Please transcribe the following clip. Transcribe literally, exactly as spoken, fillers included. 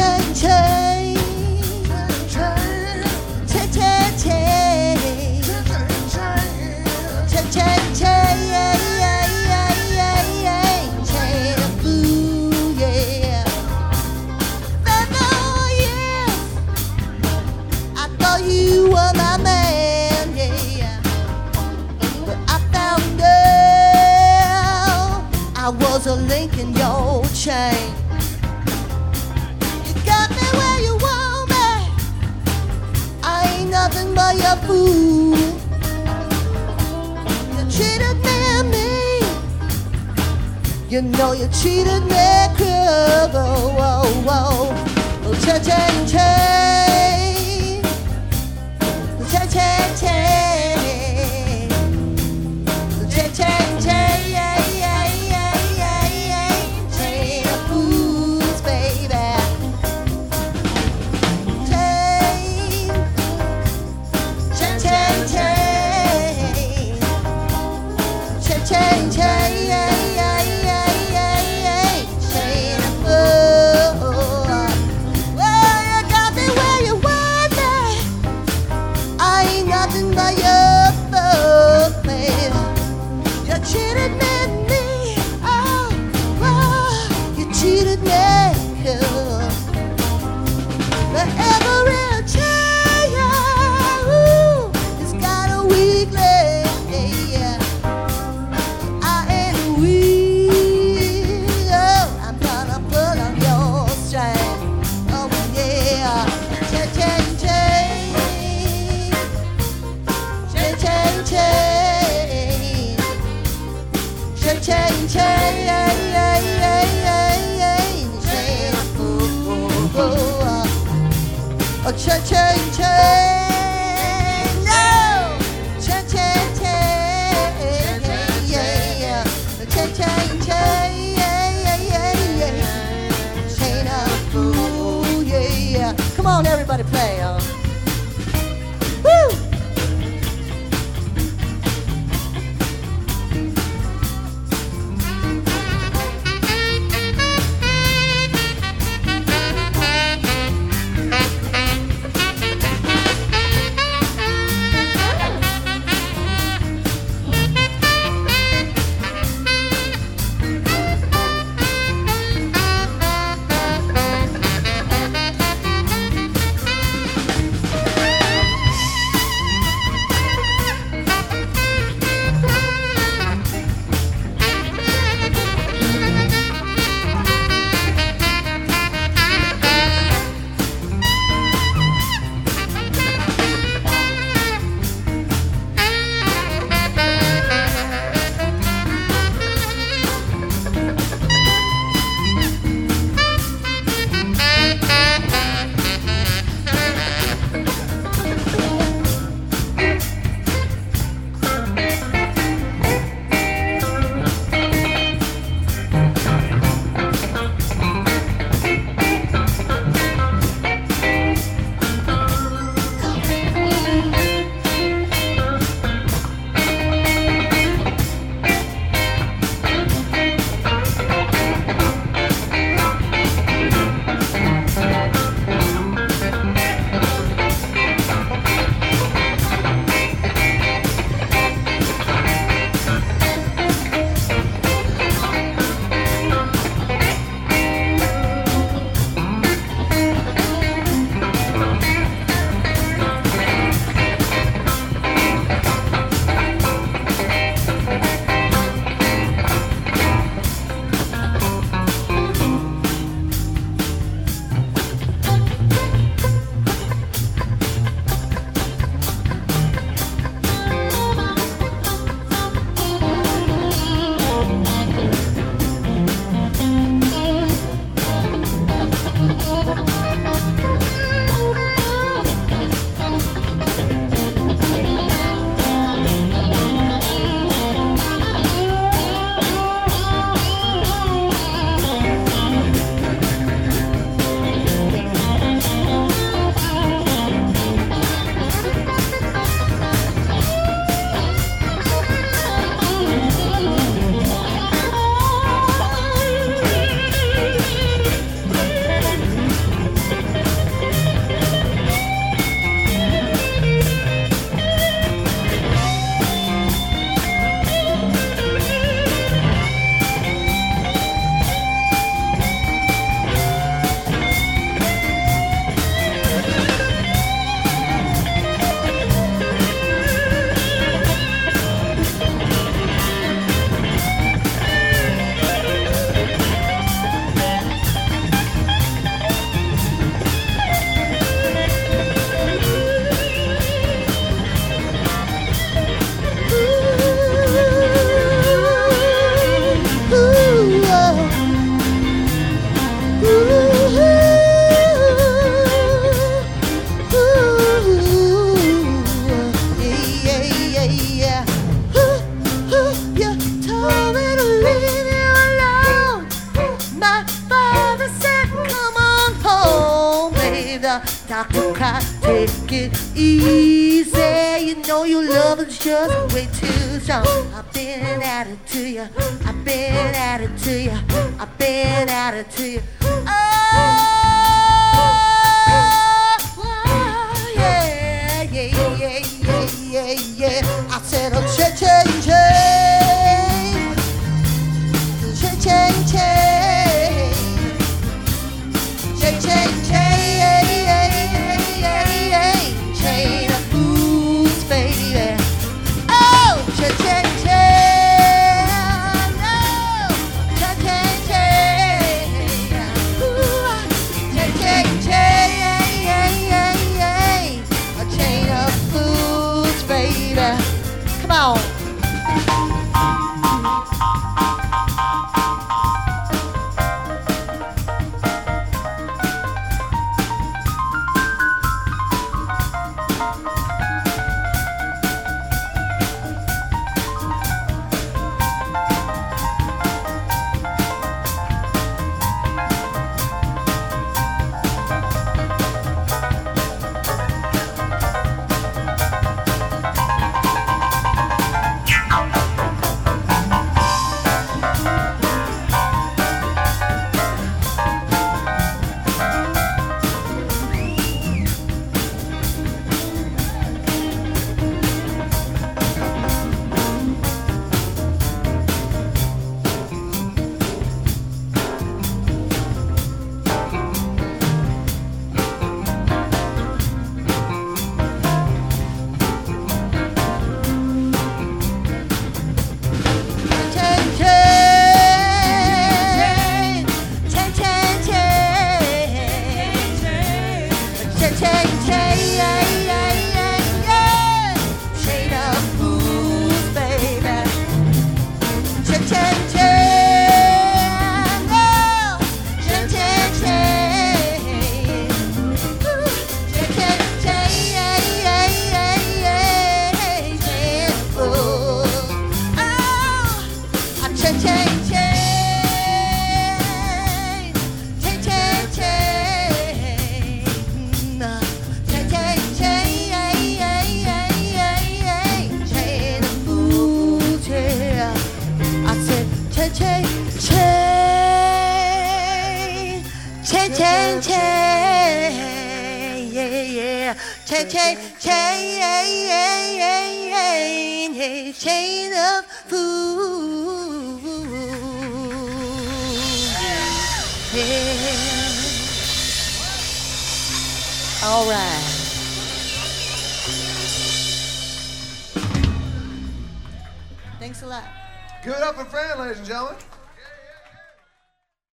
chain, chain, chain, chain, chain, chain, chain, chain, chain, ooh, yeah. Several years, I thought you were my man, yeah. But I found out I was a link in your chain. You got me where you want me. I ain't nothing but your fool. You cheated me and me. You know you cheated me, girl. Oh, oh, oh. Oh, chain, chain, chain. Chain, chain, chain. Chain, chain, chain. Yeah, yeah, yeah, yeah, yeah. Chain of fools, baby. Chain. Chain, chain, chain. Chain, chain, chain. Yeah, yeah, yeah, yeah, yeah. Chain of fools. Oh, yeah. baby. Doctor cry, take it easy. You know your love is just way too strong. I've been at it to you. I've been at it to you. I've been at it to you. Oh, oh yeah, yeah, yeah, yeah, yeah, yeah. I said, oh, change, change, change, change, change. Chain, chain, chain, chain of boots, baby. Oh, chain, chain, chain, no, chain, chain, chain, ooh, chain, chain, chain, a chain of boots, baby. Come on. Chain, chain, yeah, yeah. Chain, chain, chain, chain of food. Yeah. All right. Thanks a lot. Give it up for Fran, ladies and gentlemen.